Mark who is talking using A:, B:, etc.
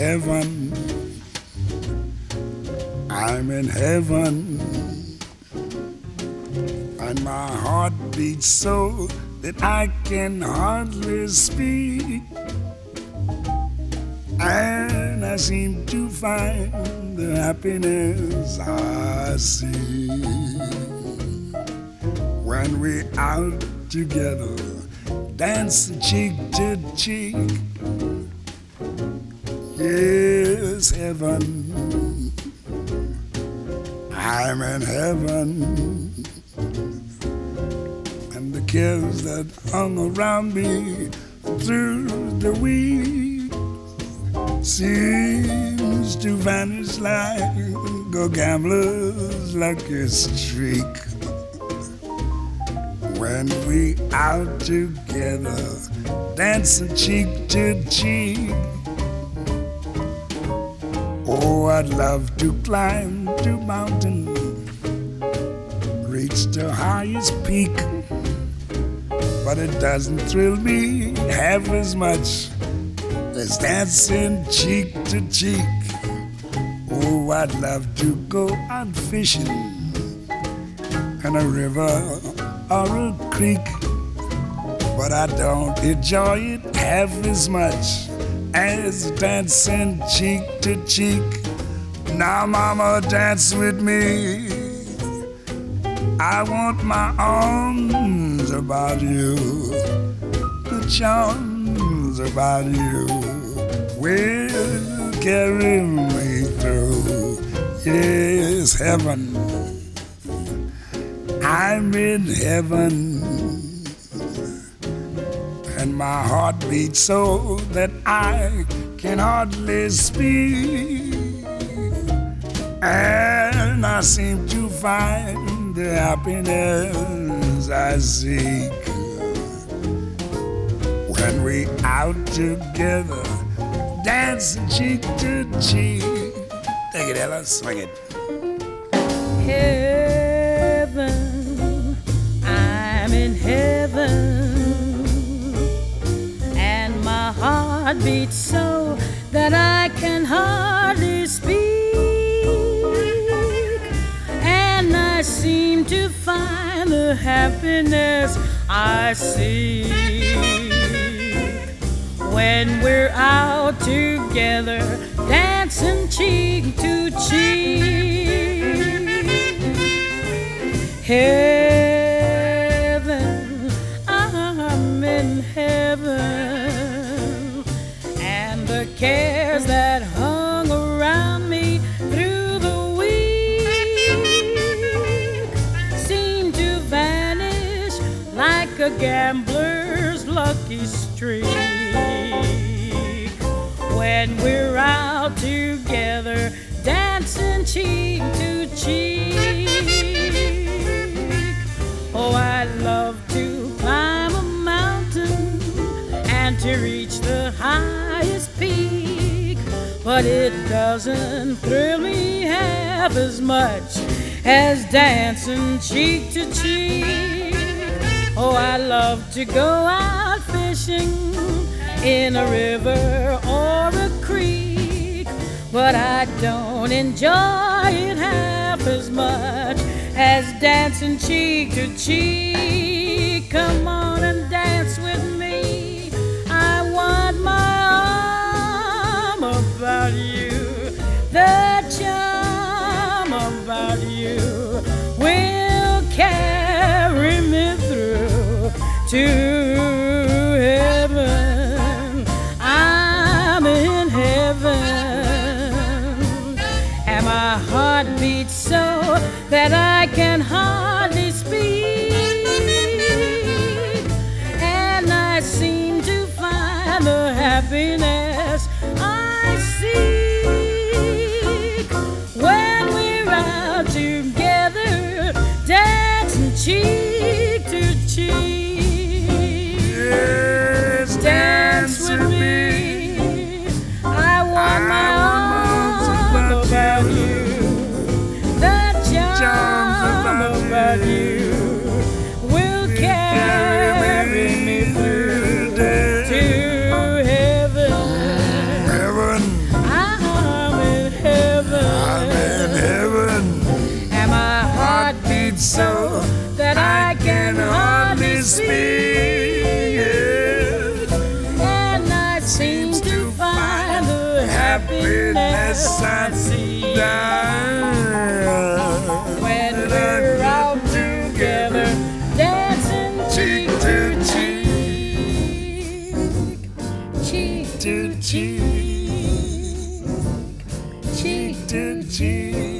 A: heaven. I'm in heaven. And my heart beats so that I can hardly speak. And I seem to find the happiness I see when we're out together, dancing cheek to cheek. Yes, heaven, I'm in heaven. And the cares that hung around me through the week seems to vanish like a gambler's lucky streak. When we out together, dancing cheek to cheek. Oh, I'd love to climb to mountain, reach the highest peak, but it doesn't thrill me half as much as dancing cheek to cheek. Oh, I'd love to go out fishing in a river or a creek, but I don't enjoy it half as much as dancing cheek to cheek. Now, mama, dance with me. I want my arms about you, the charms about you will carry me through. Yes, heaven, I'm in heaven. And my heart beats so that I can hardly speak. And I seem to find the happiness I seek when we out together, dancing cheek to cheek. Take it, Ella, swing it.
B: Heaven, I'm in heaven. My heart beats so that I can hardly speak, and I seem to find the happiness I seek when we're out together, dancing cheek to cheek. Heaven, I'm in heaven. The cares that hung around me through the week seem to vanish like a gambler's lucky streak when we're out together, dancing cheek to cheek. Oh, I'd love to climb a mountain and to reach the highest peak, but it doesn't thrill me half as much as dancing cheek to cheek. Oh, I love to go out fishing in a river or a creek, but I don't enjoy it half as much as dancing cheek to cheek. Come on and dance with me. I want my arm about you, the charm about you will carry me through to heaven. I'm in heaven, and my heart beats so that I can hardly speak, and I seem to find the happiness I seek when we're out together, dancing cheek to cheek.
A: down.
B: when we're out together, dancing cheek to cheek, cheek to cheek, cheek to cheek.